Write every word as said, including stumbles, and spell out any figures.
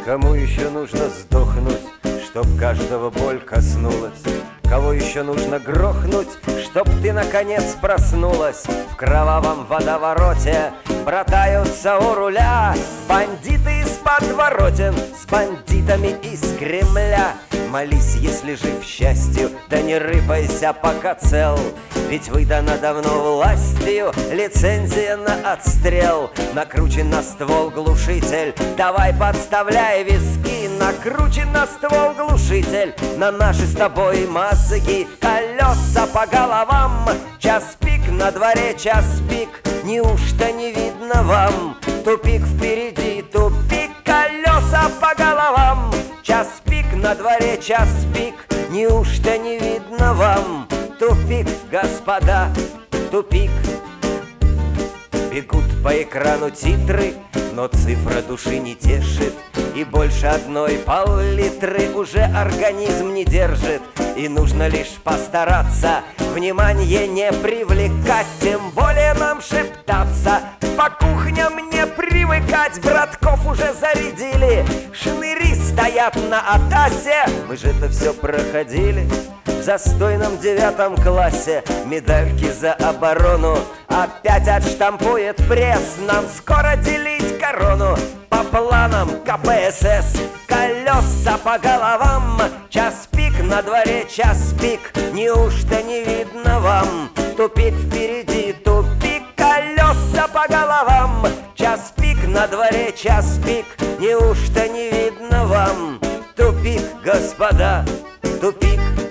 Кому еще нужно сдохнуть, чтоб каждого боль коснулась? Кого еще нужно грохнуть, чтоб ты наконец проснулась? В кровавом водовороте братаются у руля бандиты из подворотен с бандитами из Кремля. Молись, если жив счастью, да не рыпайся, пока цел, ведь выдана давно властью лицензия на отстрел. Накручен на ствол глушитель, давай подставляй виски. Накручен на ствол глушитель, на наши с тобой мозги. Колеса по головам, час пик, на дворе час пик. Неужто не видно вам? Тупик впереди, тупик, колеса по головам. Час пик, на дворе час пик. Неужто не видно вам? Тупик, господа, тупик. Бегут по экрану титры, но цифра души не тешит, и больше одной пол-литры уже организм не держит. И нужно лишь постараться, внимание не привлекать, тем более нам шептаться. По кухням не привыкать, братков уже зарядили, шныри стоят на атасе. Мы же это все проходили в застойном девятом классе. Медальки за оборону опять отштампует пресс. Нам скоро делить корону по планам ка пэ эс эс. Колеса по головам, час пик, на дворе час пик. Неужто не видно вам? Тупик впереди, тупик, колеса по головам. Час пик, на дворе час пик. Неужто не видно вам? Тупик, господа, тупик.